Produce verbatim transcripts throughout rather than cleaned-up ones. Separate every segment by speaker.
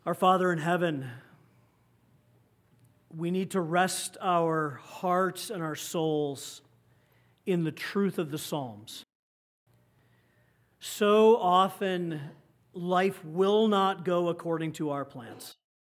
Speaker 1: Our Father in heaven, we need to rest our hearts and our souls in the truth of the Psalms. So often, life will not go according to our plans.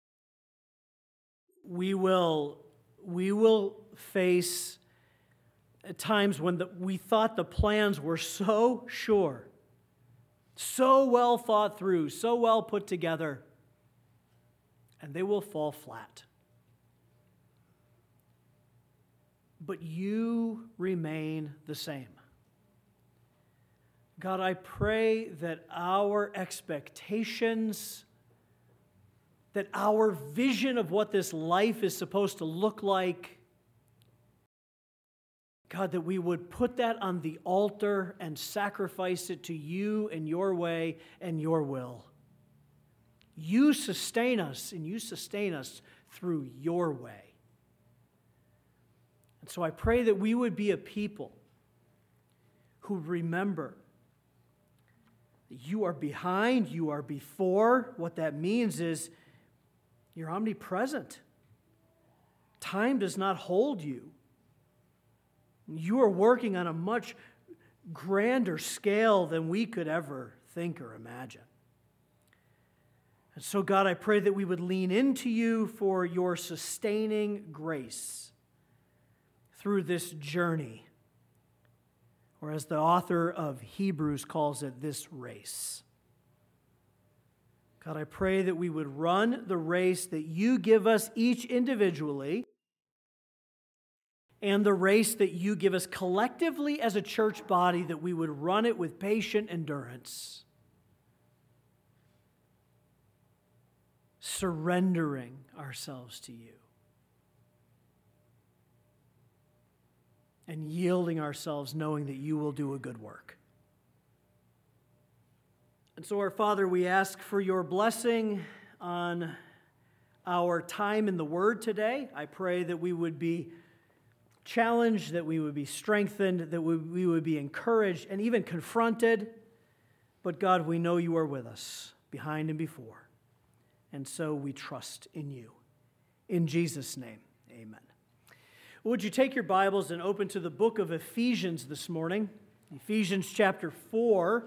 Speaker 1: We will, we will face times when the, we thought the plans were so sure, so well thought through, so well put together, and they will fall flat. But you remain the same. God, I pray that our expectations, that our vision of what this life is supposed to look like, God, that we would put that on the altar and sacrifice it to you and your way and your will. You sustain us, and you sustain us through your way. And so I pray that we would be a people who remember that you are behind, you are before. What that means is you're omnipresent. Time does not hold you. You are working on a much grander scale than we could ever think or imagine. And so, God, I pray that we would lean into you for your sustaining grace through this journey, or as the author of Hebrews calls it, this race. God, I pray that we would run the race that you give us each individually, and the race that you give us collectively as a church body, that we would run it with patient endurance, surrendering ourselves to you and yielding ourselves, knowing that you will do a good work. And so, our Father, we ask for your blessing on our time in the Word today. I pray that we would be challenged, that we would be strengthened, that we would be encouraged and even confronted. But God, we know you are with us, behind and before. And so we trust in you. In Jesus' name, amen. Would you take your Bibles and open to the book of Ephesians this morning? Ephesians chapter four.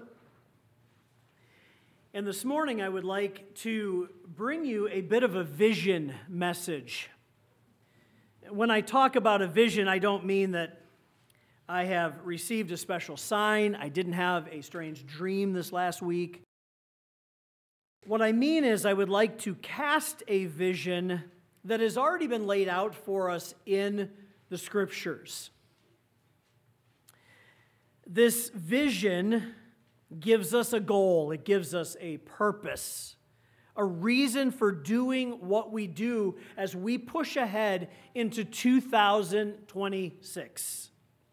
Speaker 1: And this morning I would like to bring you a bit of a vision message. When I talk about a vision, I don't mean that I have received a special sign. I didn't have a strange dream this last week. What I mean is I would like to cast a vision that has already been laid out for us in the Scriptures. This vision gives us a goal. It gives us a purpose, a reason for doing what we do as we push ahead into two thousand twenty-six.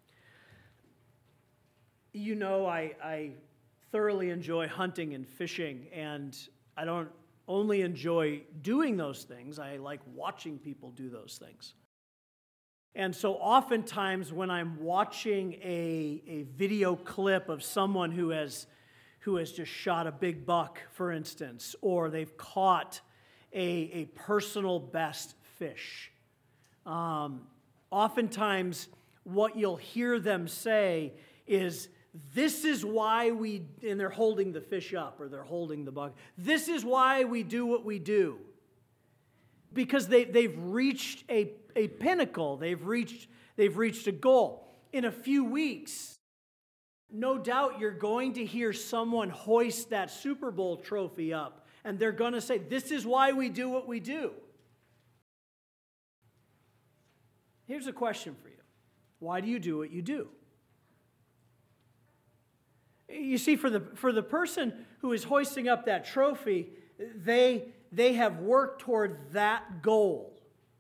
Speaker 1: You know, I, I thoroughly enjoy hunting and fishing, and I don't only enjoy doing those things, I like watching people do those things. And so oftentimes when I'm watching a, a video clip of someone who has, who has just shot a big buck, for instance, or they've caught a, a personal best fish, um, oftentimes what you'll hear them say is, this is why we, and they're holding the fish up or they're holding the buck. This is why we do what we do. Because they, they've reached a, a pinnacle. They've reached, they've reached a goal. In a few weeks, no doubt you're going to hear someone hoist that Super Bowl trophy up. And they're going to say, this is why we do what we do. Here's a question for you. Why do you do what you do? You see, for the for the person who is hoisting up that trophy, they, they have worked toward that goal.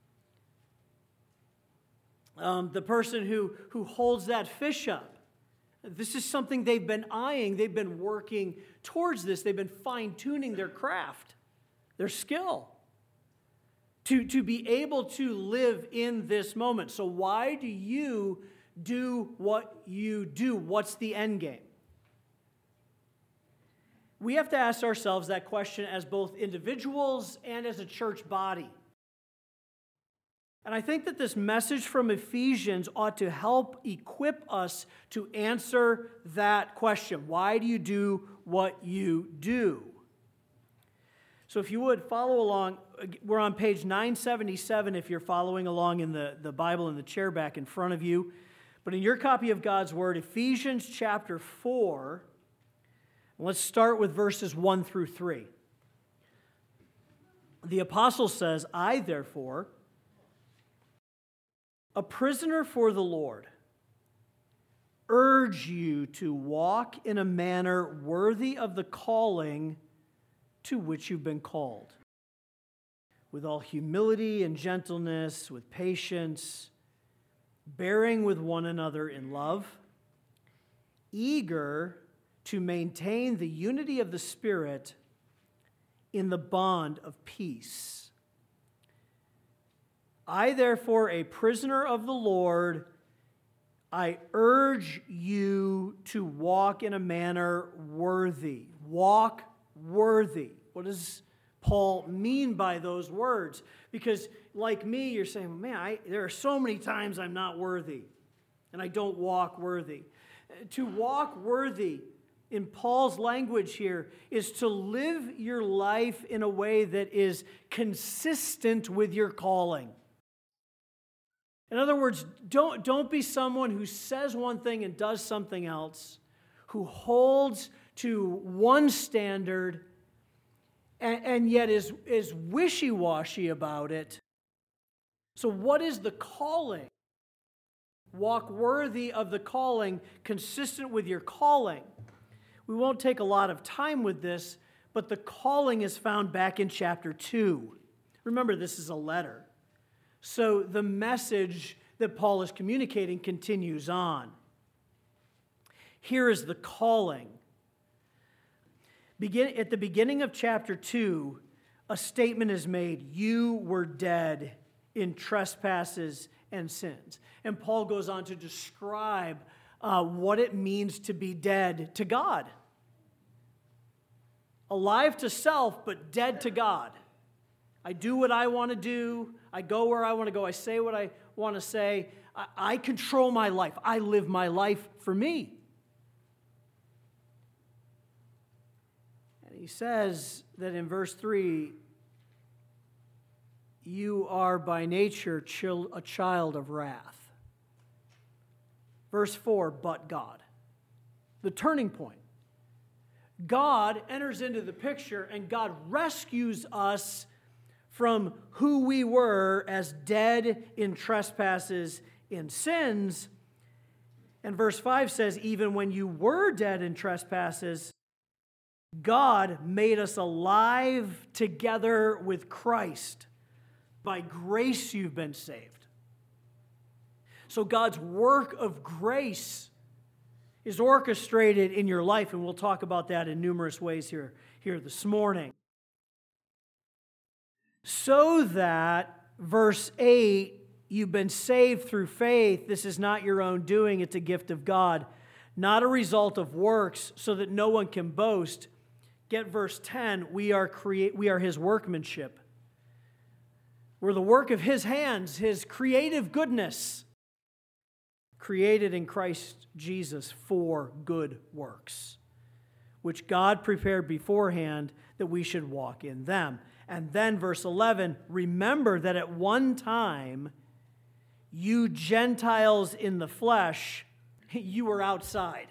Speaker 1: Um, the person who, who holds that fish up, this is something they've been eyeing. They've been working towards this. They've been fine-tuning their craft, their skill, to, to be able to live in this moment. So why do you do what you do? What's the end game? we have to ask ourselves that question as both individuals and as a church body. And I think that this message from Ephesians ought to help equip us to answer that question. Why do you do what you do? So if you would, follow along. We're on page nine seventy-seven if you're following along in the, the Bible in the chair back in front of you. But in your copy of God's Word, Ephesians chapter four, let's start with verses one through three. The apostle says, I, therefore, a prisoner for the Lord, urge you to walk in a manner worthy of the calling to which you've been called, with all humility and gentleness, with patience, bearing with one another in love, eager to maintain the unity of the Spirit in the bond of peace. I, therefore, a prisoner of the Lord, I urge you to walk in a manner worthy. Walk worthy. What does Paul mean by those words? Because like me, you're saying, man, I, there are so many times I'm not worthy, and I don't walk worthy. To walk worthy, in Paul's language here, is to live your life in a way that is consistent with your calling. In other words, don't, don't be someone who says one thing and does something else, who holds to one standard and, and yet is, is wishy-washy about it. So what is the calling? Walk worthy of the calling, consistent with your calling. We won't take a lot of time with this, but the calling is found back in chapter two. Remember, this is a letter. So the message that Paul is communicating continues on. Here is the calling. Begin, at the beginning of chapter two, a statement is made, you were dead in trespasses and sins. And Paul goes on to describe uh, what it means to be dead to God. Alive to self, but dead to God. I do what I want to do. I go where I want to go. I say what I want to say. I, I control my life. I live my life for me. And he says that in verse three, you are by nature chil- a child of wrath. Verse four, but God. The turning point. God enters into the picture and God rescues us from who we were as dead in trespasses in sins. And verse five says, even when you were dead in trespasses, God made us alive together with Christ. By grace you've been saved. So God's work of grace is orchestrated in your life, and we'll talk about that in numerous ways here, here this morning. So that, verse eight, you've been saved through faith. This is not your own doing, it's a gift of God, not a result of works, so that no one can boast. Get verse ten, we are create, we are his workmanship. We're the work of his hands, his creative goodness, created in Christ Jesus for good works, which God prepared beforehand that we should walk in them. And then verse eleven, remember that at one time, you Gentiles in the flesh, you were outside.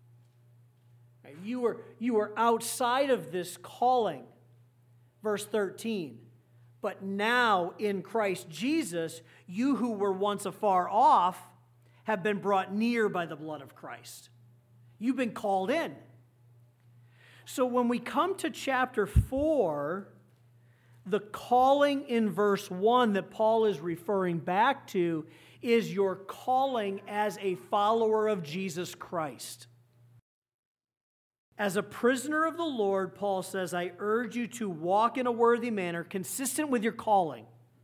Speaker 1: You were, you were outside of this calling. Verse thirteen, but now in Christ Jesus, you who were once afar off have been brought near by the blood of Christ. You've been called in. So when we come to chapter four, the calling in verse one that Paul is referring back to is your calling as a follower of Jesus Christ. As a prisoner of the Lord, Paul says, I urge you to walk in a worthy manner, consistent with your calling.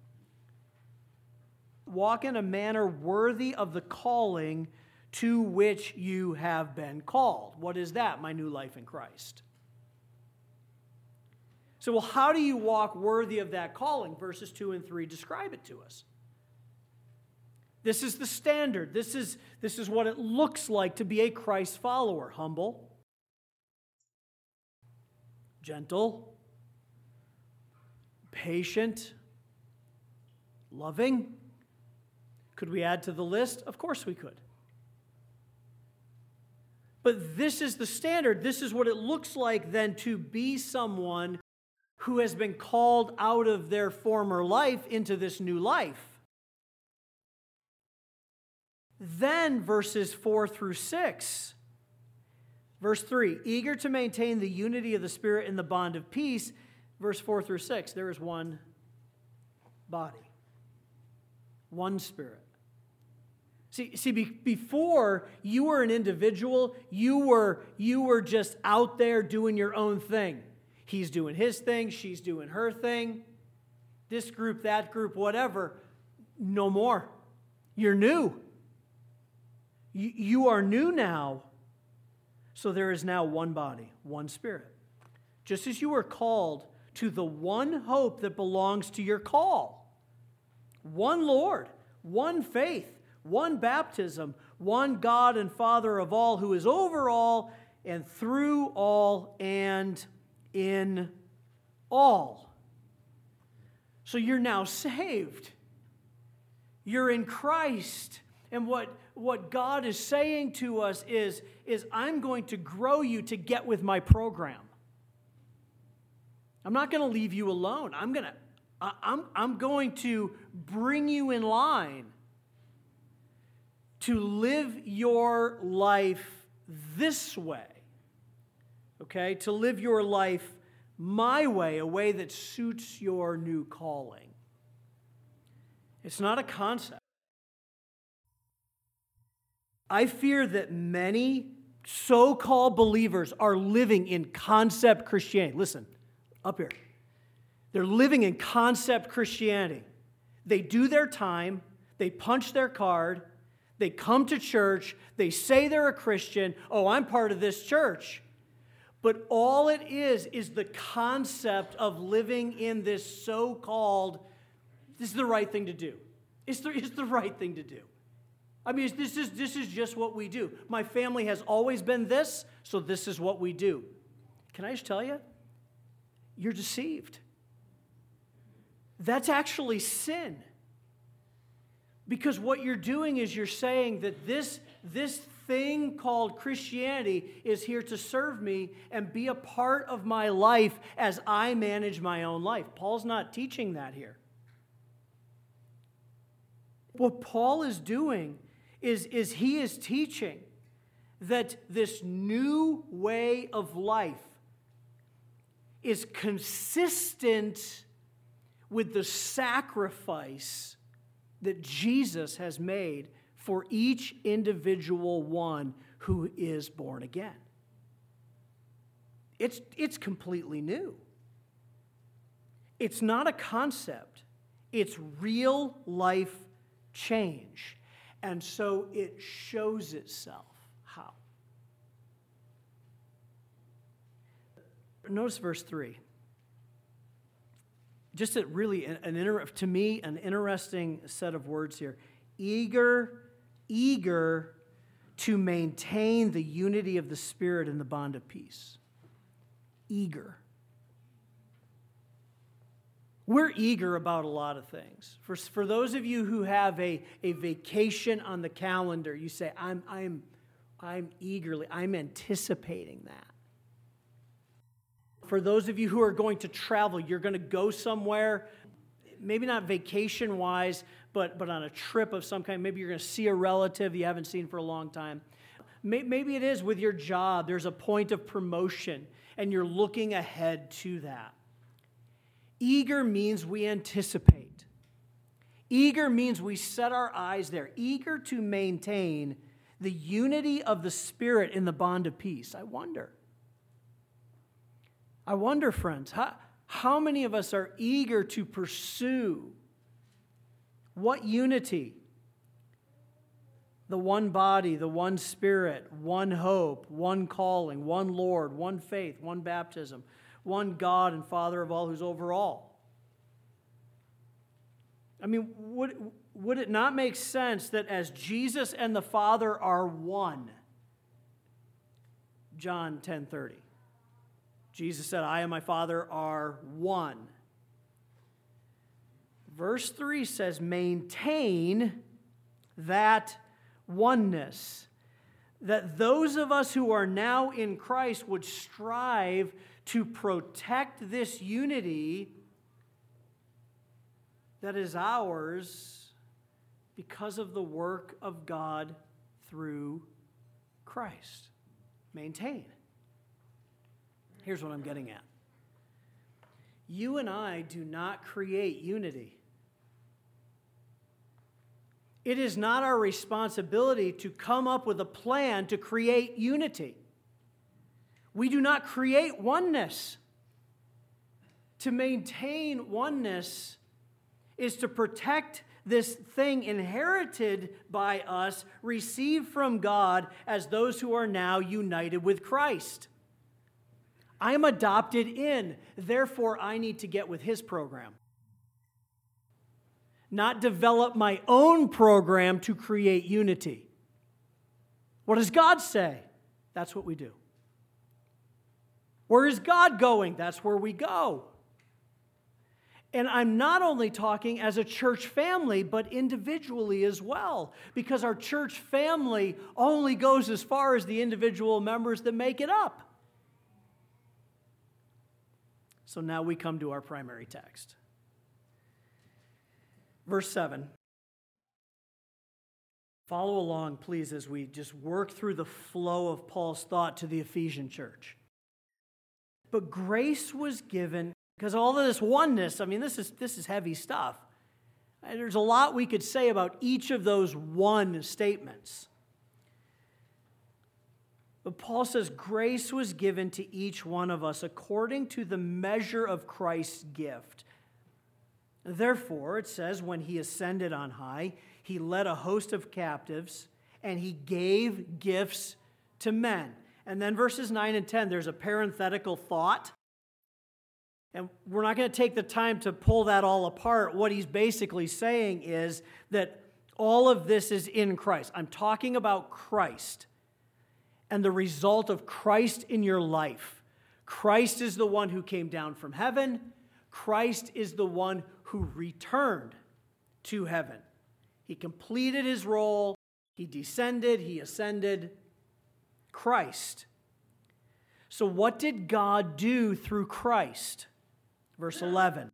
Speaker 1: Walk in a manner worthy of the calling to which you have been called. What is that? My new life in Christ. So, well, how do you walk worthy of that calling? Verses two and three describe it to us. This is the standard. This is, this is what it looks like to be a Christ follower. Humble, gentle, patient, loving. Could we add to the list? Of course we could. But this is the standard. This is what it looks like then to be someone who has been called out of their former life into this new life. Then verses four through six. Verse three, eager to maintain the unity of the Spirit in the bond of peace. Verse four through six, there is one body, one Spirit. See, see be, before you were an individual, you were, you were just out there doing your own thing. He's doing his thing, she's doing her thing, this group, that group, whatever. No more. You're new. You, you are new now. So there is now one body, one Spirit. Just as you were called to the one hope that belongs to your call. One Lord, one faith, one baptism, one God and Father of all, who is over all and through all and in all. So you're now saved. You're in Christ. And what, what God is saying to us is, is, I'm going to grow you to get with my program. I'm not going to leave you alone. I'm going to, I'm, I'm going to bring you in line to live your life this way. Okay? To live your life my way, a way that suits your new calling. It's not a concept. I fear that many so-called believers are living in concept Christianity. Listen, up here. They're living in concept Christianity. They do their time, they punch their card, they come to church, they say they're a Christian. Oh, I'm part of this church. But all it is is the concept of living in this so-called, this is the right thing to do. It's the, it's the right thing to do. I mean, this is, this is just what we do. My family has always been this, so this is what we do. Can I just tell you? You're deceived. That's actually sin. Because what you're doing is you're saying that this, this thing called Christianity is here to serve me and be a part of my life as I manage my own life. Paul's not teaching that here. What Paul is doing is, is he is teaching that this new way of life is consistent with the sacrifice that Jesus has made for each individual one who is born again. It's, it's completely new. It's not a concept. It's real life change. And so it shows itself. How? Notice verse three. Just a really, an, an inter, to me, an interesting set of words here. Eager, eager to maintain the unity of the Spirit in the bond of peace. Eager. We're eager about a lot of things. For, for those of you who have a, a vacation on the calendar, you say, I'm, I'm, I'm eagerly, I'm anticipating that. For those of you who are going to travel, you're going to go somewhere, maybe not vacation-wise, but, but on a trip of some kind. Maybe you're going to see a relative you haven't seen for a long time. Maybe it is with your job. There's a point of promotion, and you're looking ahead to that. Eager means we anticipate. Eager means we set our eyes there. Eager to maintain the unity of the Spirit in the bond of peace. I wonder. I wonder, friends, how, how many of us are eager to pursue what unity? The one body, the one Spirit, one hope, one calling, one Lord, one faith, one baptism. one God and Father of all, who's over all. I mean, would, would it not make sense that as Jesus and the Father are one, John ten thirty, Jesus said, I and my Father are one. Verse three says, maintain that oneness. That those of us who are now in Christ would strive to protect this unity that is ours because of the work of God through Christ. Maintain. Here's what I'm getting at. You and I do not create unity. It is not our responsibility to come up with a plan to create unity. We do not create oneness. To maintain oneness is to protect this thing inherited by us, received from God as those who are now united with Christ. I am adopted in, therefore I need to get with His program. Not develop my own program to create unity. What does God say? That's what we do. Where is God going? That's where we go. And I'm not only talking as a church family, but individually as well, because our church family only goes as far as the individual members that make it up. So now we come to our primary text. Verse seven. Follow along, please, as we just work through the flow of Paul's thought to the Ephesian church. But grace was given, because all of this oneness, I mean, this is, this is heavy stuff. And there's a lot we could say about each of those one statements. But Paul says, grace was given to each one of us according to the measure of Christ's gift. Therefore, it says, when he ascended on high, he led a host of captives, and he gave gifts to men. And then verses nine and ten, there's a parenthetical thought. And we're not going to take the time to pull that all apart. What he's basically saying is that all of this is in Christ. I'm talking about Christ and the result of Christ in your life. Christ is the one who came down from heaven. Christ is the one who returned to heaven. He completed his role. He descended. He ascended. Christ. So what did God do through Christ? Verse eleven.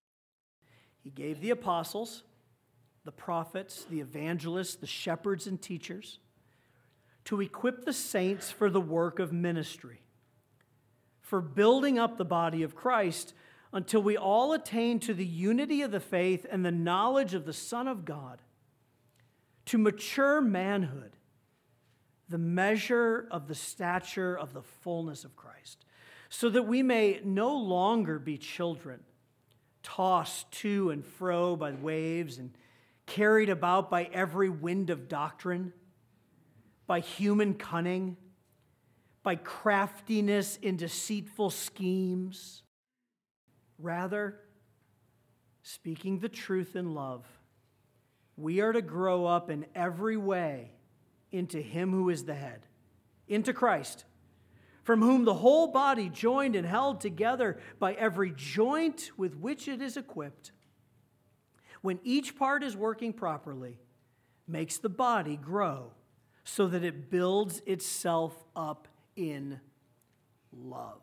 Speaker 1: He gave the apostles, the prophets, the evangelists, the shepherds and teachers to equip the saints for the work of ministry, for building up the body of Christ until we all attain to the unity of the faith and the knowledge of the Son of God, to mature manhood, the measure of the stature of the fullness of Christ, so that we may no longer be children, tossed to and fro by waves and carried about by every wind of doctrine, by human cunning, by craftiness in deceitful schemes. Rather, speaking the truth in love, we are to grow up in every way into Him who is the head, into Christ, from whom the whole body, joined and held together by every joint with which it is equipped, when each part is working properly, makes the body grow so that it builds itself up in love.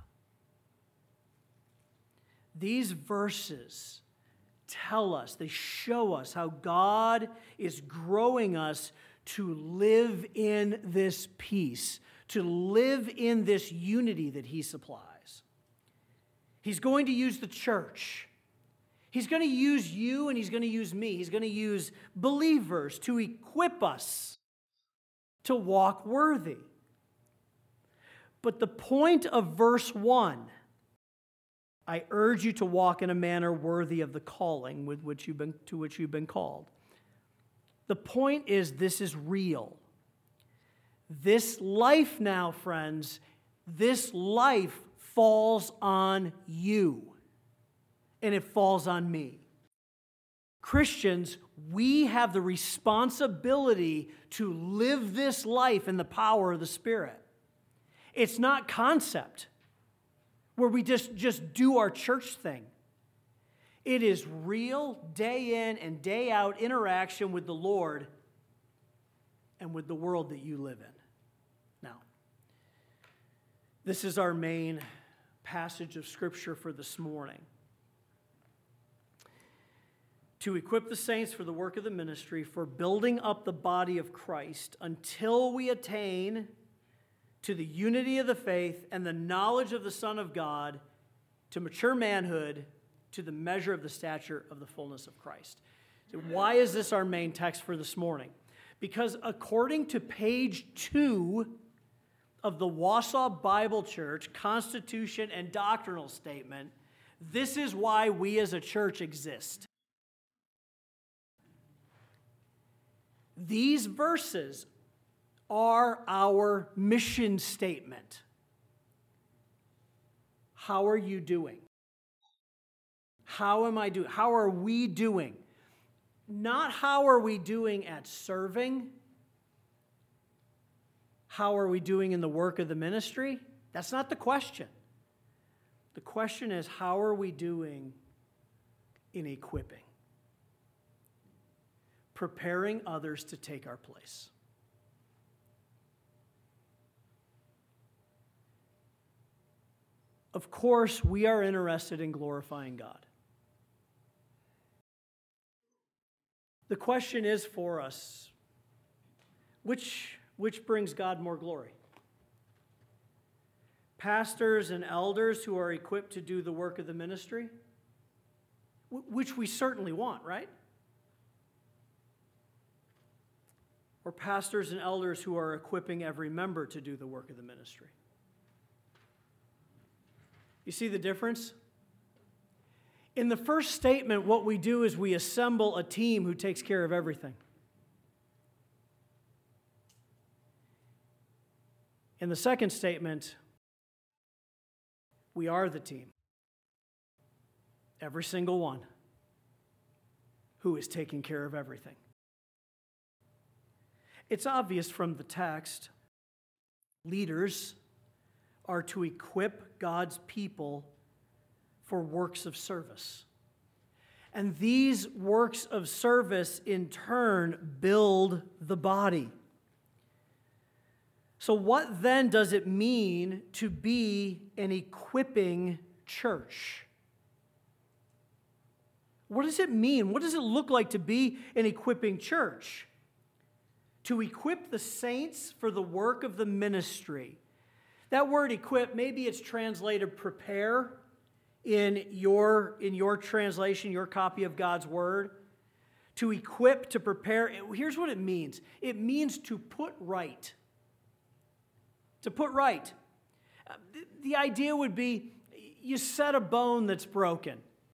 Speaker 1: These verses tell us, they show us how God is growing us to live in this peace, to live in this unity that He supplies. He's going to use the church. He's going to use you and He's going to use me. He's going to use believers to equip us to walk worthy. But the point of verse one, I urge you to walk in a manner worthy of the calling with which you've been, to which you've been called. The point is, this is real. This life now, friends, this life falls on you, and it falls on me. Christians, we have the responsibility to live this life in the power of the Spirit. It's not concept where we just, just do our church thing. It is real, day in and day out interaction with the Lord and with the world that you live in. Now, this is our main passage of Scripture for this morning. To equip the saints for the work of the ministry, for building up the body of Christ, until we attain to the unity of the faith and the knowledge of the Son of God, to mature manhood, to the measure of the stature of the fullness of Christ. So why is this our main text for this morning? Because according to page two of the Wausau Bible Church Constitution and Doctrinal Statement, this is why we as a church exist. These verses are our mission statement. How are you doing? How am I doing? How are we doing? Not how are we doing at serving? How are we doing in the work of the ministry? That's not the question. The question is, how are we doing in equipping? Preparing others to take our place. Of course, we are interested in glorifying God. The question is for us, which, which brings God more glory? Pastors and elders who are equipped to do the work of the ministry? Which we certainly want, right? Or pastors and elders who are equipping every member to do the work of the ministry? You see the difference? In the first statement, what we do is we assemble a team who takes care of everything. In the second statement, we are the team. Every single one who is taking care of everything. It's obvious from the text, leaders are to equip God's people for works of service. And these works of service, in turn, build the body. So what then does it mean to be an equipping church? What does it mean? What does it look like to be an equipping church? To equip the saints for the work of the ministry. That word equip, maybe it's translated prepare in your, in your translation, your copy of God's word. To equip, to prepare, here's what it means. It means to put right. To put right. The idea would be you set a bone that's broken.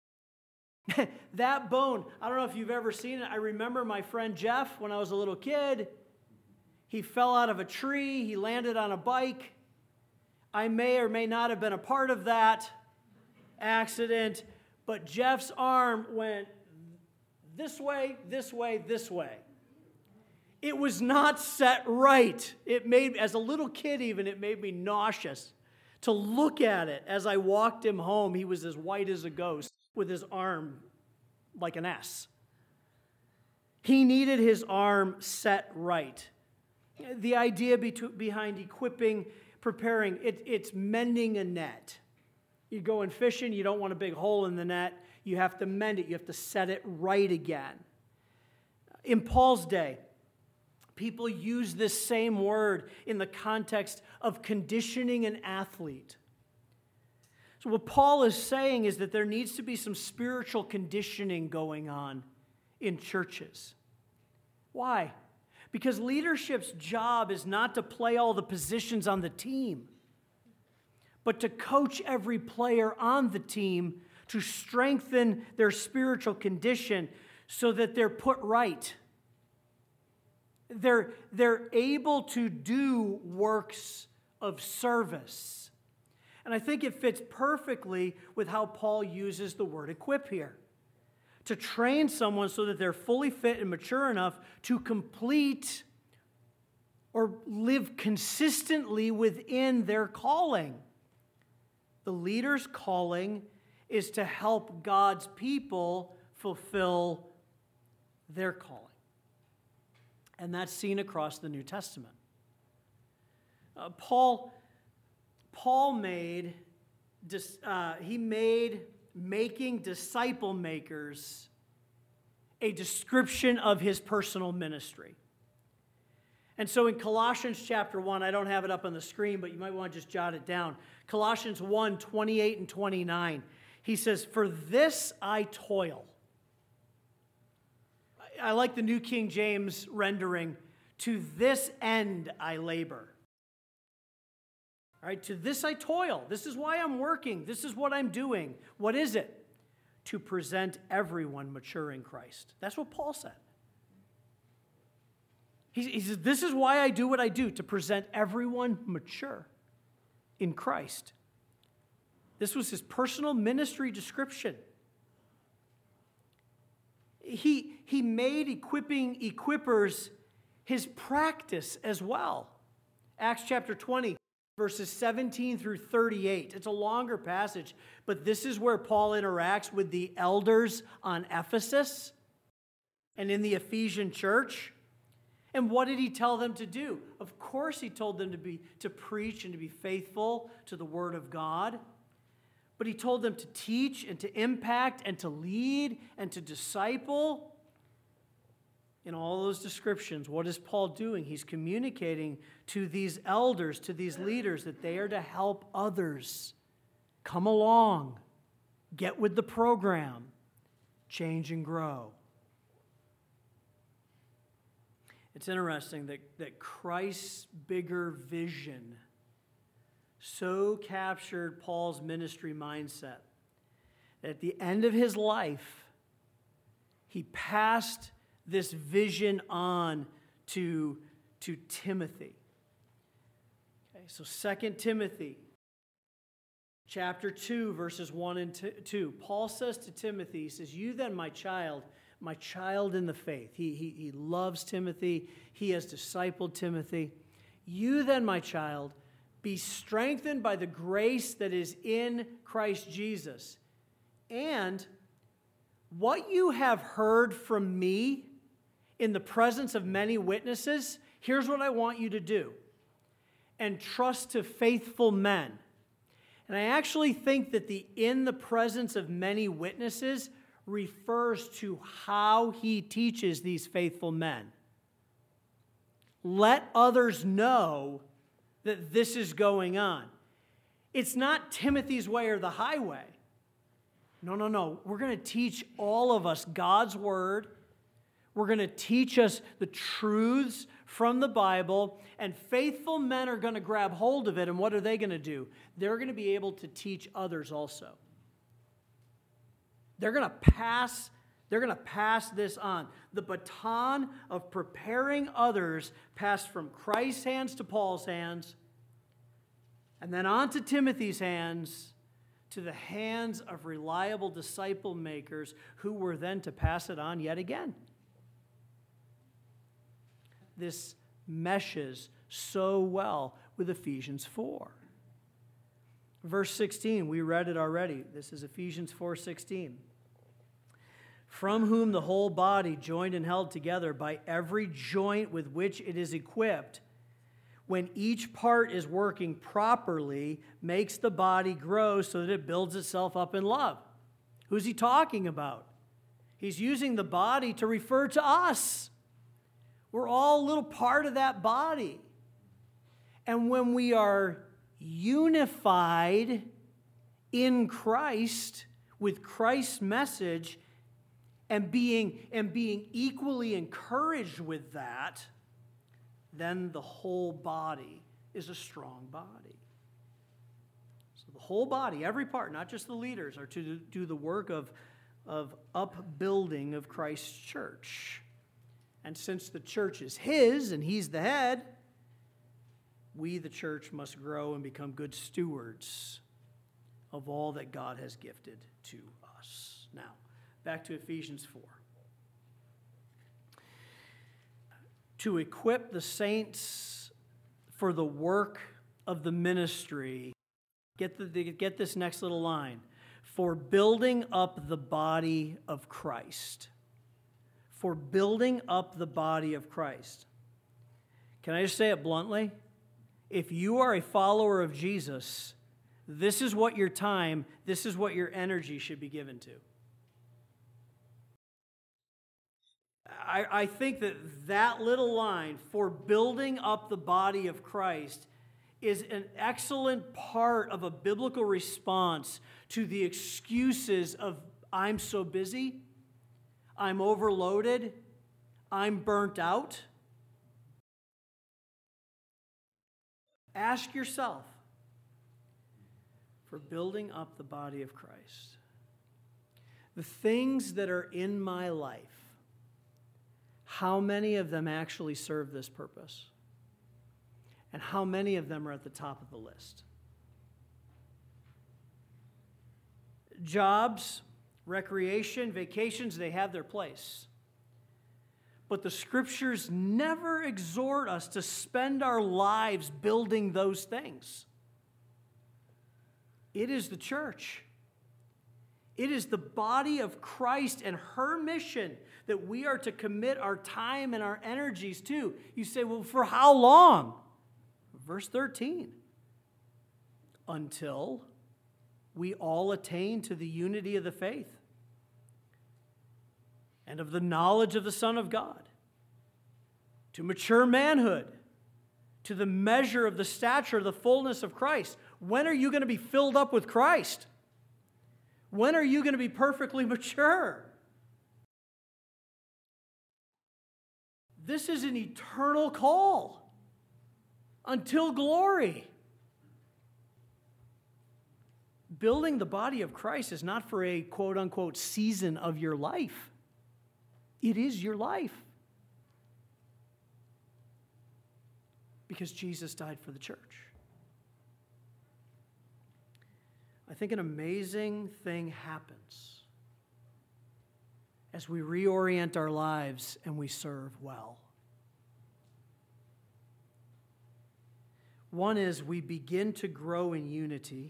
Speaker 1: That bone, I don't know if you've ever seen it. I remember my friend Jeff when I was a little kid. He fell out of a tree. He landed on a bike. I may or may not have been a part of that accident, but Jeff's arm went this way, this way, this way. It was not set right. It made, as a little kid even, it made me nauseous to look at it. As I walked him home, he was as white as a ghost with his arm like an S. He needed his arm set right. The idea be- behind equipping, preparing, it, it's mending a net. You go in fishing, you don't want a big hole in the net. You have to mend it. You have to set it right again. In Paul's day, people use this same word in the context of conditioning an athlete. So what Paul is saying is that there needs to be some spiritual conditioning going on in churches. Why? Because leadership's job is not to play all the positions on the team, but to coach every player on the team to strengthen their spiritual condition so that they're put right. They're, they're able to do works of service. And I think it fits perfectly with how Paul uses the word equip here. To train someone so that they're fully fit and mature enough to complete or live consistently within their calling. The leader's calling is to help God's people fulfill their calling. And that's seen across the New Testament. Uh, Paul, Paul made, uh, he made making disciple makers a description of his personal ministry. And so in Colossians chapter one, I don't have it up on the screen, but you might want to just jot it down. Colossians one, twenty-eight and twenty-nine, he says, "For this I toil." I like the New King James rendering, "To this end I labor." All right, to this I toil. This is why I'm working. This is what I'm doing. What is it? To present everyone mature in Christ. That's what Paul said. He, he says, this is why I do what I do, to present everyone mature in Christ. This was his personal ministry description. He, he made equipping equippers his practice as well. Acts chapter twenty, verses seventeen through thirty-eight. It's a longer passage, but this is where Paul interacts with the elders on Ephesus and in the Ephesian church. And what did he tell them to do? Of course, he told them to be to preach and to be faithful to the Word of God. But he told them to teach and to impact and to lead and to disciple. In all those descriptions, what is Paul doing? He's communicating to these elders, to these leaders, that they are to help others. Come along. Get with the program. Change and grow. It's interesting that, that Christ's bigger vision so captured Paul's ministry mindset that at the end of his life, he passed this vision on to, to Timothy. Okay, so Second Timothy chapter two, verses one and two. Paul says to Timothy, he says, "You then, my child, my child in the faith." He, he, he loves Timothy. He has discipled Timothy. "You then, my child, be strengthened by the grace that is in Christ Jesus. And what you have heard from me in the presence of many witnesses, here's what I want you to do. Entrust to faithful men." And I actually think that the "in the presence of many witnesses" refers to how he teaches these faithful men. Let others know that this is going on. It's not Timothy's way or the highway. No, no, no. We're going to teach all of us God's word. We're going to teach us the truths from the Bible, and faithful men are going to grab hold of it, and what are they going to do? They're going to be able to teach others also. They're going to pass, they're going to pass this on. The baton of preparing others passed from Christ's hands to Paul's hands, and then on to Timothy's hands, to the hands of reliable disciple makers who were then to pass it on yet again. This meshes so well with Ephesians four. Verse sixteen, we read it already. This is Ephesians four sixteen. "From whom the whole body, joined and held together by every joint with which it is equipped, when each part is working properly, makes the body grow so that it builds itself up in love." Who's he talking about? He's using the body to refer to us. We're all a little part of that body. And when we are unified in Christ, with Christ's message, and being, and being equally encouraged with that, then the whole body is a strong body. So the whole body, every part, not just the leaders, are to do the work of, of upbuilding of Christ's church. And since the church is his and he's the head, we, the church, must grow and become good stewards of all that God has gifted to us. Now, back to Ephesians four. To equip the saints for the work of the ministry, get, the, get this next little line, for building up the body of Christ. For building up the body of Christ. Can I just say it bluntly? If you are a follower of Jesus, this is what your time, this is what your energy should be given to. I, I think that that little line, for building up the body of Christ, is an excellent part of a biblical response to the excuses of, I'm so busy, I'm overloaded, I'm burnt out. Ask yourself, for building up the body of Christ, the things that are in my life, how many of them actually serve this purpose? And how many of them are at the top of the list? Jobs, recreation, vacations, they have their place. But the Scriptures never exhort us to spend our lives building those things. It is the church. It is the body of Christ and her mission that we are to commit our time and our energies to. You say, well, for how long? Verse thirteen. Until we all attain to the unity of the faith and of the knowledge of the Son of God, to mature manhood, to the measure of the stature of the fullness of Christ. When are you going to be filled up with Christ? When are you going to be perfectly mature? This is an eternal call until glory. Building the body of Christ is not for a quote-unquote season of your life. It is your life. Because Jesus died for the church. I think an amazing thing happens as we reorient our lives and we serve well. One is we begin to grow in unity,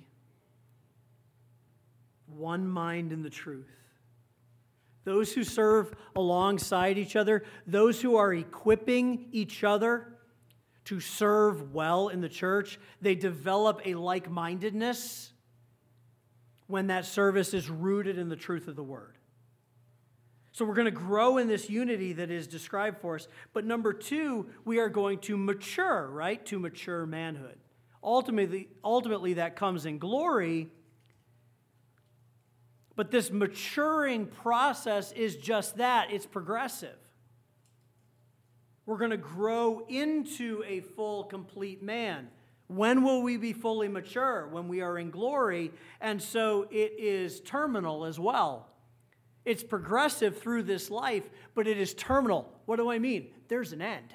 Speaker 1: one mind in the truth. Those who serve alongside each other, those who are equipping each other to serve well in the church, they develop a like-mindedness when that service is rooted in the truth of the Word. So we're going to grow in this unity that is described for us. But number two, we are going to mature, right? To mature manhood. Ultimately, ultimately that comes in glory. But this maturing process is just that. It's progressive. We're going to grow into a full, complete man. When will we be fully mature? When we are in glory. And so it is terminal as well. It's progressive through this life, but it is terminal. What do I mean? There's an end.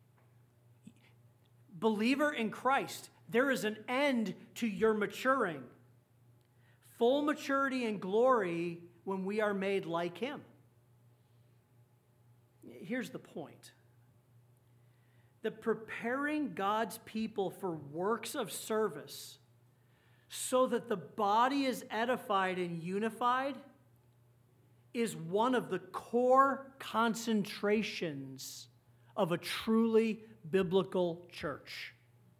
Speaker 1: Believer in Christ, there is an end to your maturing. Full maturity and glory when we are made like Him. Here's the point. That preparing God's people for works of service so that the body is edified and unified is one of the core concentrations of a truly biblical church.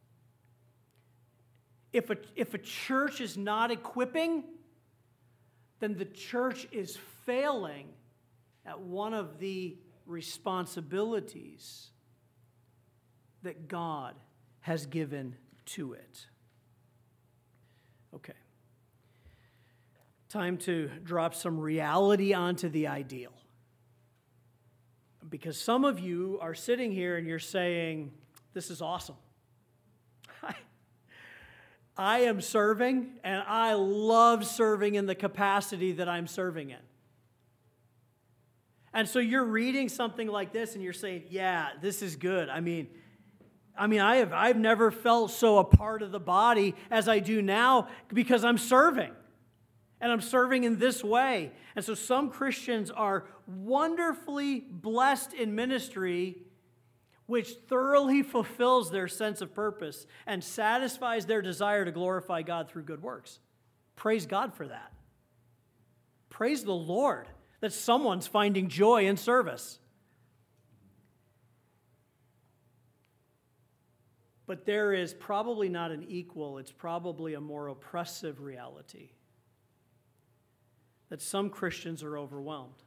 Speaker 1: If a, if a church is not equipping, then the church is failing at one of the responsibilities that God has given to it. Okay. Time to drop some reality onto the ideal. Because some of you are sitting here and you're saying, this is awesome. I am serving, and I love serving in the capacity that I'm serving in. And so you're reading something like this and you're saying, yeah, this is good. I mean, I mean, I have, I've never felt so a part of the body as I do now because I'm serving. And I'm serving in this way. And so some Christians are wonderfully blessed in ministry, which thoroughly fulfills their sense of purpose and satisfies their desire to glorify God through good works. Praise God for that. Praise the Lord that someone's finding joy in service. But there is probably not an equal, it's probably a more oppressive reality that some Christians are overwhelmed.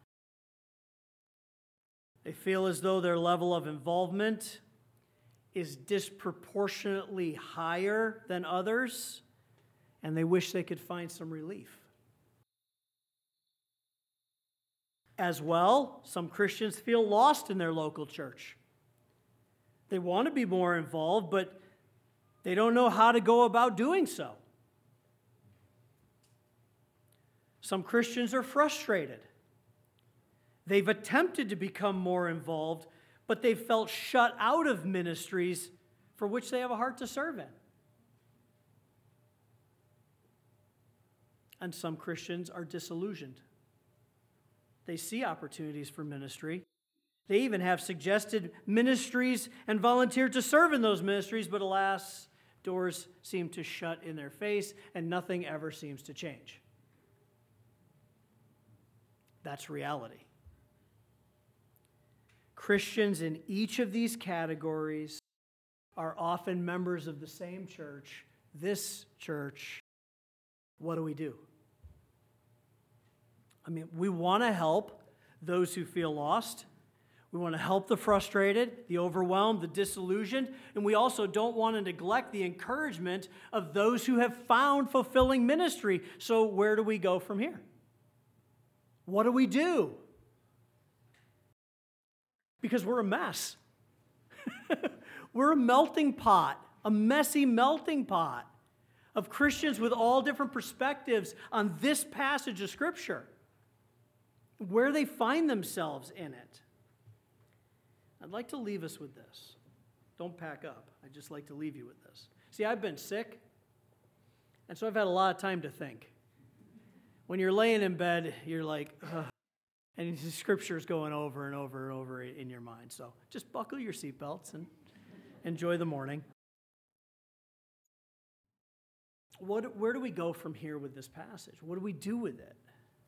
Speaker 1: They feel as though their level of involvement is disproportionately higher than others, and they wish they could find some relief. As well, some Christians feel lost in their local church. They want to be more involved, but they don't know how to go about doing so. Some Christians are frustrated. They've attempted to become more involved, but they've felt shut out of ministries for which they have a heart to serve in. And some Christians are disillusioned. They see opportunities for ministry. They even have suggested ministries and volunteered to serve in those ministries, but alas, doors seem to shut in their face and nothing ever seems to change. That's reality. Christians in each of these categories are often members of the same church, this church. What do we do? I mean, we want to help those who feel lost. We want to help the frustrated, the overwhelmed, the disillusioned, and we also don't want to neglect the encouragement of those who have found fulfilling ministry. So where do we go from here? What do we do? Because we're a mess. We're a melting pot, a messy melting pot of Christians with all different perspectives on this passage of Scripture, where they find themselves in it. I'd like to leave us with this. Don't pack up. I'd just like to leave you with this. See, I've been sick, and so I've had a lot of time to think. When you're laying in bed, you're like, ugh, and the Scripture's going over and over and over in your mind. So just buckle your seatbelts and enjoy the morning. What, where do we go from here with this passage? What do we do with it?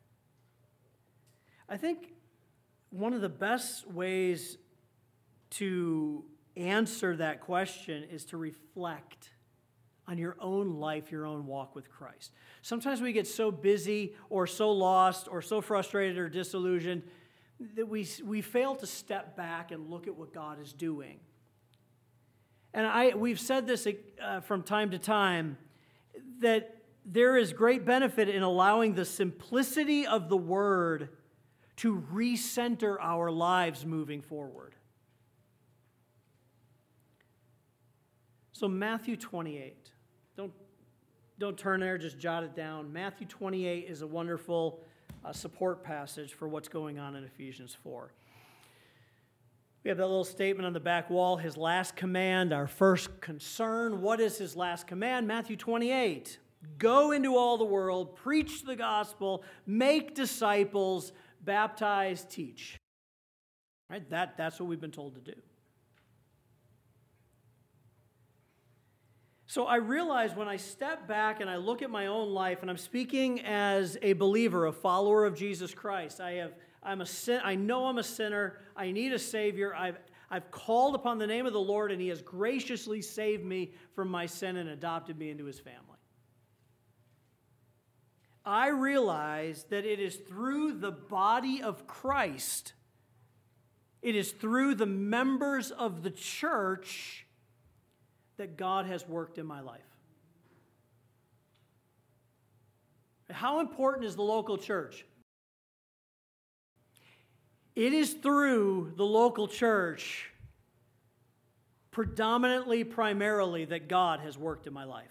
Speaker 1: I think one of the best ways to answer that question is to reflect on your own life, your own walk with Christ. Sometimes we get so busy or so lost or so frustrated or disillusioned that we, we fail to step back and look at what God is doing. And I we've said this uh, from time to time, that there is great benefit in allowing the simplicity of the Word to recenter our lives moving forward. So Matthew twenty-eight. Don't, don't turn there, just jot it down. Matthew twenty-eight is a wonderful uh, support passage for what's going on in Ephesians four. We have that little statement on the back wall, his last command, our first concern. What is his last command? Matthew twenty-eight. Go into all the world, preach the gospel, make disciples, baptize, teach. Right? That, that's what we've been told to do. So I realize when I step back and I look at my own life, and I'm speaking as a believer, a follower of Jesus Christ. I have, I'm a sin, I know I'm a sinner. I need a Savior. I've, I've called upon the name of the Lord, and He has graciously saved me from my sin and adopted me into His family. I realize that it is through the body of Christ, it is through the members of the church that God has worked in my life. How important is the local church? It is through the local church, predominantly, primarily, that God has worked in my life.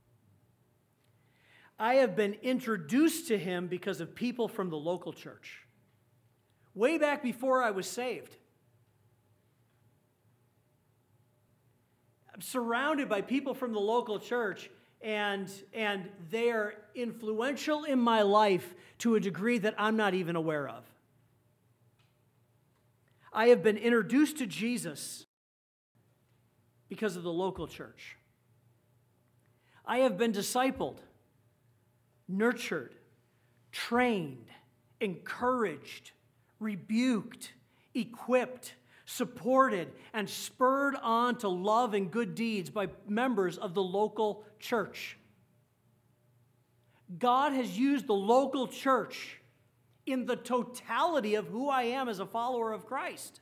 Speaker 1: I have been introduced to Him because of people from the local church. Way back before I was saved. I'm surrounded by people from the local church, and, and they are influential in my life to a degree that I'm not even aware of. I have been introduced to Jesus because of the local church. I have been discipled, nurtured, trained, encouraged, rebuked, equipped, supported, and spurred on to love and good deeds by members of the local church. God has used the local church in the totality of who I am as a follower of Christ.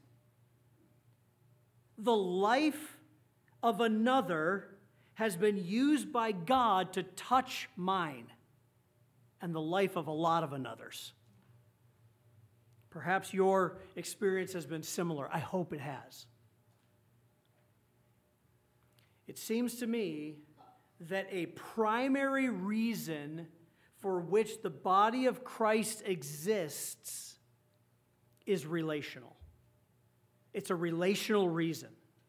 Speaker 1: The life of another has been used by God to touch mine and the life of a lot of another's. Perhaps your experience has been similar. I hope it has. It seems to me that a primary reason for which the body of Christ exists is relational. It's a relational reason.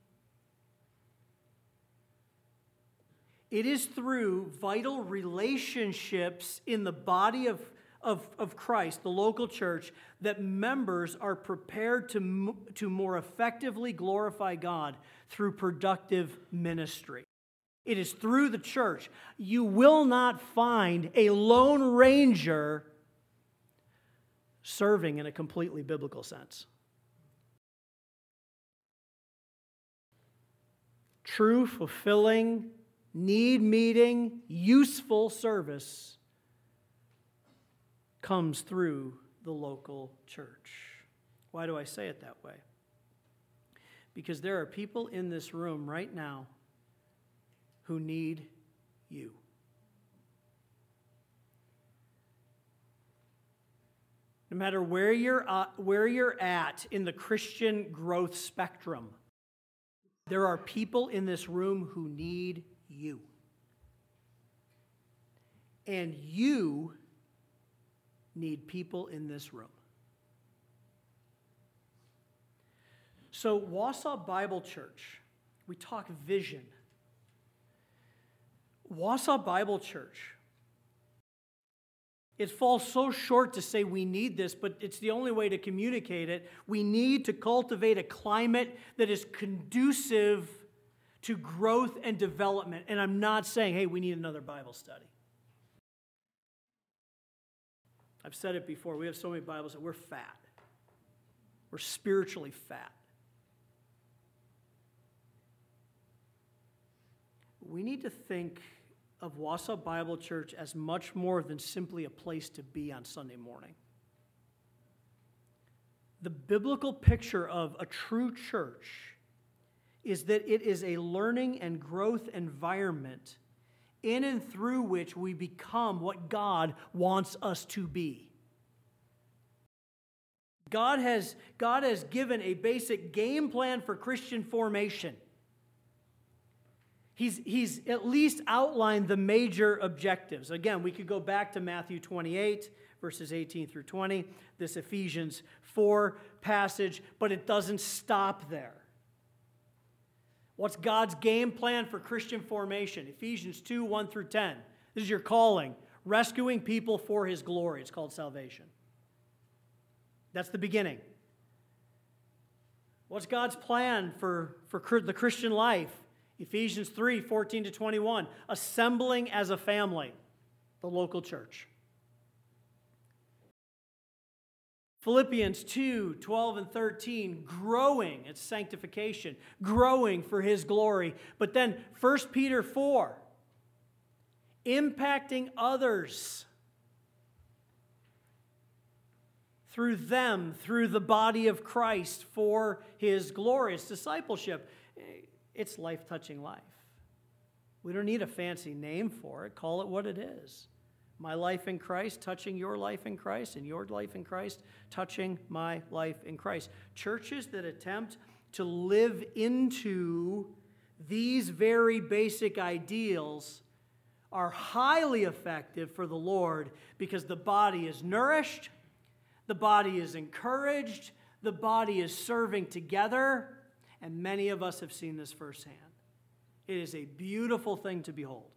Speaker 1: It is through vital relationships in the body of, of, of Christ, the local church, that members are prepared to, to more effectively glorify God through productive ministry. It is through the church. You will not find a lone ranger serving in a completely biblical sense. True, fulfilling, need-meeting, useful service comes through the local church. Why do I say it that way? Because there are people in this room right now who need you. No matter where you're at, where you're at in the Christian growth spectrum, there are people in this room who need you. And you need people in this room. So, Wausau Bible Church, we talk vision. Wausau Bible Church, it falls so short to say we need this, but it's the only way to communicate it. We need to cultivate a climate that is conducive to growth and development. And I'm not saying, hey, we need another Bible study. I've said it before. We have so many Bibles that we're fat. We're spiritually fat. We need to think of Wausau Bible Church as much more than simply a place to be on Sunday morning. The biblical picture of a true church is that it is a learning and growth environment in and through which we become what God wants us to be. God has, God has given a basic game plan for Christian formation. He's, he's at least outlined the major objectives. Again, we could go back to Matthew twenty-eight, verses eighteen through twenty, this Ephesians four passage, but it doesn't stop there. What's God's game plan for Christian formation? Ephesians two, one through ten. This is your calling, rescuing people for His glory. It's called salvation. That's the beginning. What's God's plan for, for the Christian life? Ephesians three, fourteen to twenty-one, assembling as a family, the local church. Philippians two, twelve and thirteen, growing, it's sanctification, growing for His glory. But then First Peter four, impacting others through them, through the body of Christ for His glory. It's discipleship. It's life-touching life. We don't need a fancy name for it. Call it what it is. My life in Christ, touching your life in Christ, and your life in Christ, touching my life in Christ. Churches that attempt to live into these very basic ideals are highly effective for the Lord because the body is nourished, the body is encouraged, the body is serving together. And many of us have seen this firsthand. It is a beautiful thing to behold,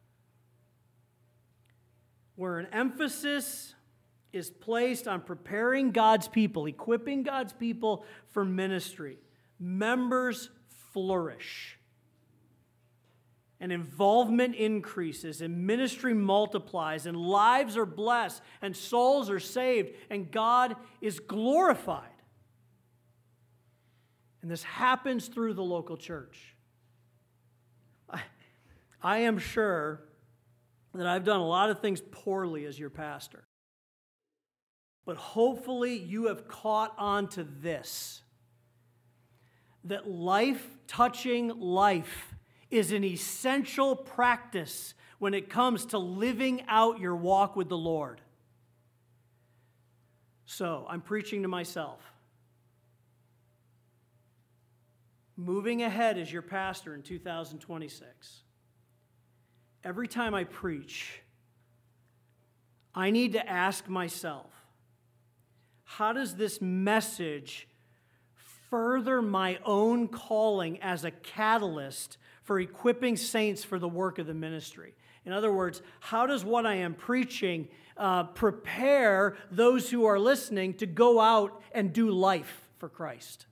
Speaker 1: where an emphasis is placed on preparing God's people, equipping God's people for ministry. Members flourish, and involvement increases, and ministry multiplies, and lives are blessed, and souls are saved, and God is glorified. And this happens through the local church. I, I am sure that I've done a lot of things poorly as your pastor. But hopefully you have caught on to this, that life touching life is an essential practice when it comes to living out your walk with the Lord. So, I'm preaching to myself. Moving ahead as your pastor in two thousand twenty-six. Every time I preach, I need to ask myself, how does this message further my own calling as a catalyst for equipping saints for the work of the ministry? In other words, how does what I am preaching uh, prepare those who are listening to go out and do life for Christ?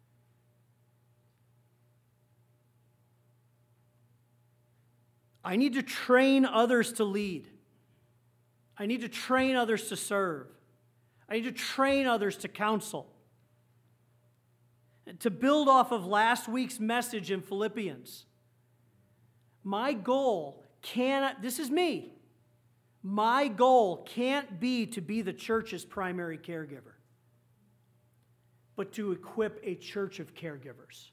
Speaker 1: I need to train others to lead. I need to train others to serve. I need to train others to counsel. To build off of last week's message in Philippians, my goal cannot, this is me, my goal can't be to be the church's primary caregiver, but to equip a church of caregivers.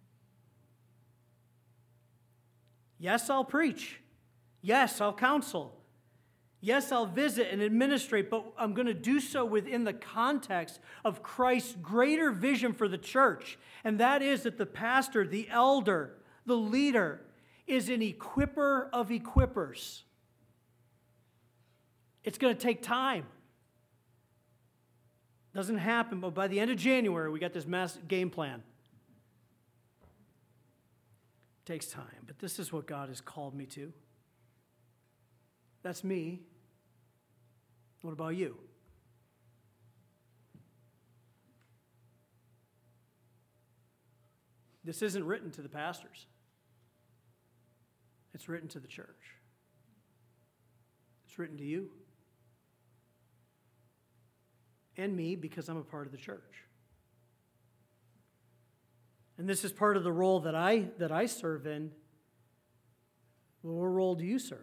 Speaker 1: Yes, I'll preach. Yes, I'll counsel. Yes, I'll visit and administrate, but I'm going to do so within the context of Christ's greater vision for the church. And that is that the pastor, the elder, the leader, is an equipper of equippers. It's going to take time. Doesn't happen, but by the end of January, we got this mass game plan. It takes time, but this is what God has called me to. That's me. What about you? This isn't written to the pastors. It's written to the church. It's written to you. And me, because I'm a part of the church. And this is part of the role that I that I serve in. Well, what role do you serve?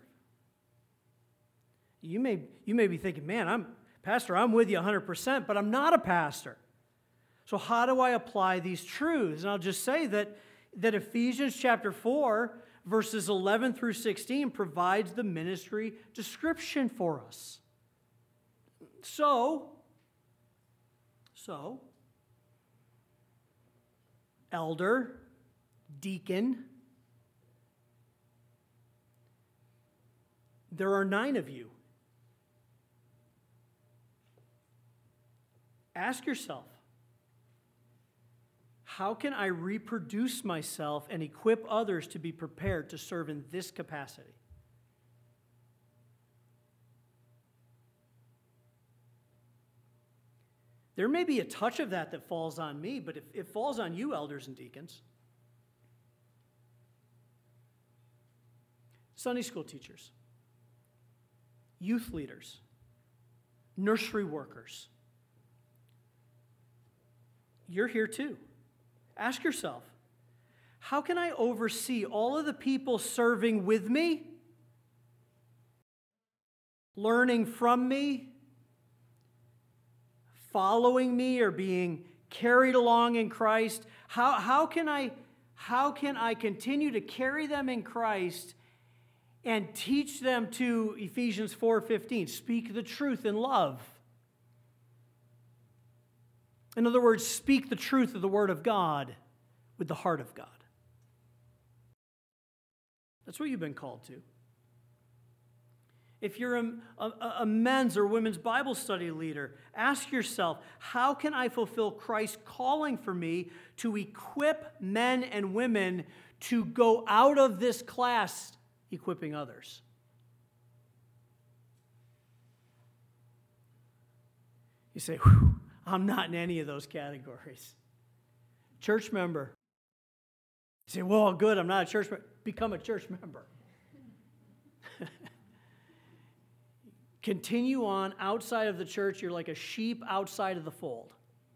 Speaker 1: You may, you may be thinking, man, I'm pastor, I'm with you one hundred percent, but I'm not a pastor. So how do I apply these truths? And I'll just say that, that Ephesians chapter four, verses eleven through sixteen provides the ministry description for us. So, so, elder, deacon, there are nine of you. Ask yourself, how can I reproduce myself and equip others to be prepared to serve in this capacity? There may be a touch of that that falls on me, but it, it falls on you, elders and deacons. Sunday school teachers, youth leaders, nursery workers. You're here too. Ask yourself, how can I oversee all of the people serving with me, learning from me, following me, or being carried along in Christ? How, how can I, how can I continue to carry them in Christ and teach them to, Ephesians four fifteen, speak the truth in love? In other words, speak the truth of the Word of God with the heart of God. That's what you've been called to. If you're a, a, a men's or women's Bible study leader, ask yourself, how can I fulfill Christ's calling for me to equip men and women to go out of this class equipping others? You say, whew, I'm not in any of those categories. Church member. You say, well, good, I'm not a church member. Become a church member. Continue on outside of the church. You're like a sheep outside of the fold.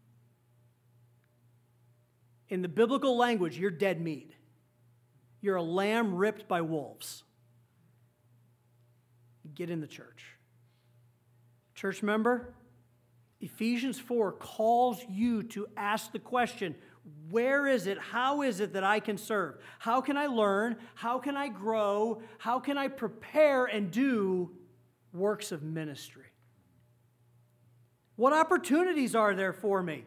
Speaker 1: In the biblical language, you're dead meat. You're a lamb ripped by wolves. Get in the church. Church member, Ephesians four calls you to ask the question, where is it, how is it that I can serve? How can I learn? How can I grow? How can I prepare and do works of ministry? What opportunities are there for me?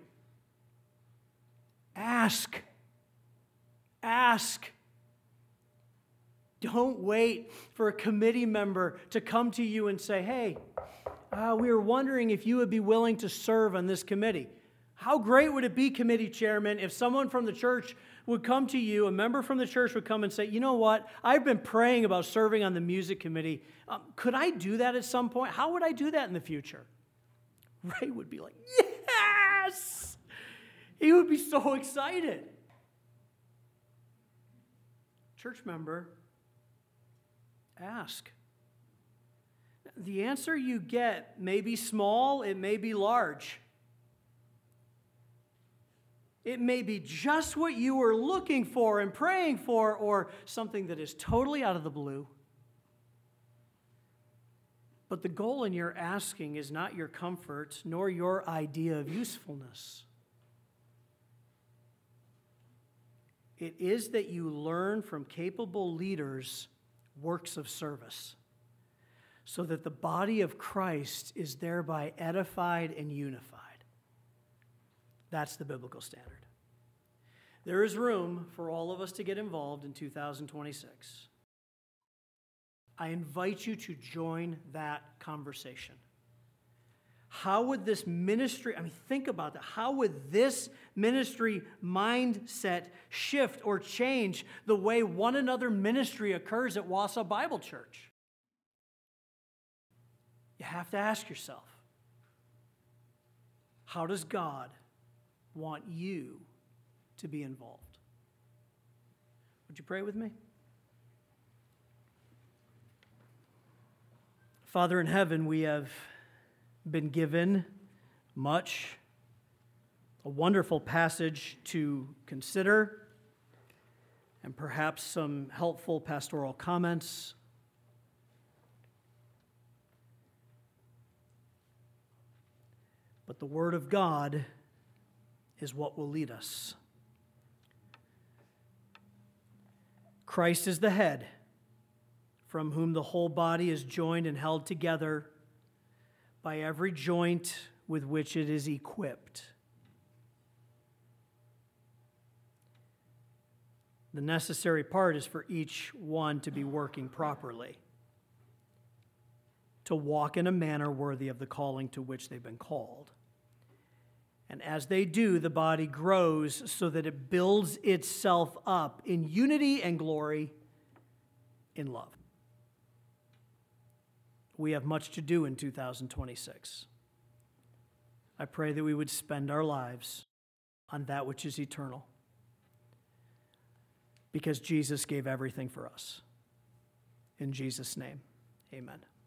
Speaker 1: Ask. Ask. Don't wait for a committee member to come to you and say, hey, uh, we were wondering if you would be willing to serve on this committee. How great would it be, committee chairman, if someone from the church would come to you, a member from the church would come and say, you know what, I've been praying about serving on the music committee. Um, could I do that at some point? How would I do that in the future? Ray would be like, yes! He would be so excited. Church member, ask. The answer you get may be small, it may be large. It may be just what you were looking for and praying for, or something that is totally out of the blue. But the goal in your asking is not your comfort, nor your idea of usefulness. It is that you learn from capable leaders works of service, so that the body of Christ is thereby edified and unified. That's the biblical standard. There is room for all of us to get involved in two thousand twenty-six. I invite you to join that conversation. How would this ministry, I mean, think about that. How would this ministry mindset shift or change the way one another ministry occurs at Wausau Bible Church? You have to ask yourself, how does God want you to be involved? Would you pray with me? Father in heaven, we have been given much, a wonderful passage to consider, and perhaps some helpful pastoral comments. But the Word of God is what will lead us. Christ is the head, from whom the whole body is joined and held together by every joint with which it is equipped. The necessary part is for each one to be working properly, to walk in a manner worthy of the calling to which they've been called. And as they do, the body grows so that it builds itself up in unity and glory in love. We have much to do in two thousand twenty-six. I pray that we would spend our lives on that which is eternal, because Jesus gave everything for us. In Jesus' name, amen.